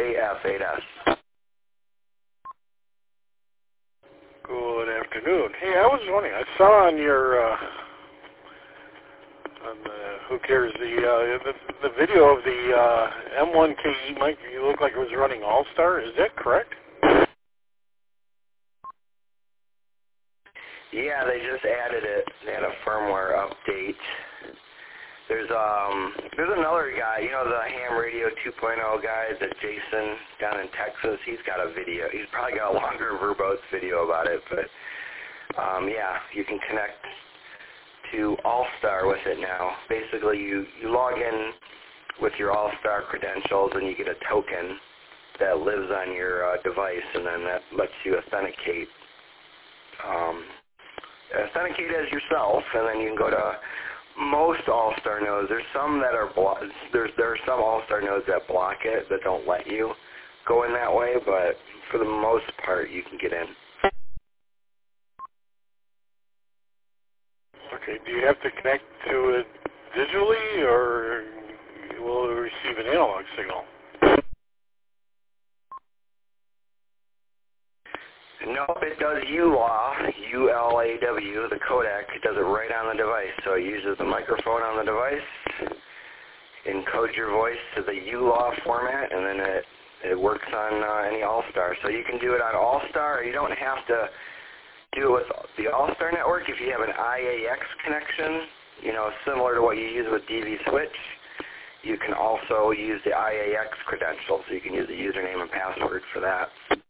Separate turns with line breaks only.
JF8S.
Good afternoon. Hey, I was wondering, I saw on your, who cares, the video of the M1KE mic, you look like it was running All-Star. Is that correct?
Yeah, they just added it. They had a firmware update. There's another guy, you know, the Ham Radio 2.0 guy, that Jason down in Texas. He's got a video. He's probably got a longer verbose video about it, but yeah, you can connect to All-Star with it now. Basically, you log in with your All-Star credentials and you get a token that lives on your device, and then that lets you authenticate as yourself, and then you can go to most All-Star nodes. There's some that are there are some All-Star nodes that block it, that don't let you go in that way, but for the most part, you can get in.
Okay, do you have to connect to it digitally, or will it receive an analog signal?
Nope, it does ULAW, U-L-A-W, the codec. It does it right on the device. So it uses the microphone on the device, encodes your voice to the ULAW format, and then it works on any All-Star. So you can do it on All-Star, or you don't have to do it with the All-Star network. If you have an IAX connection, you know, similar to what you use with DV Switch, you can also use the IAX credentials. So you can use the username and password for that.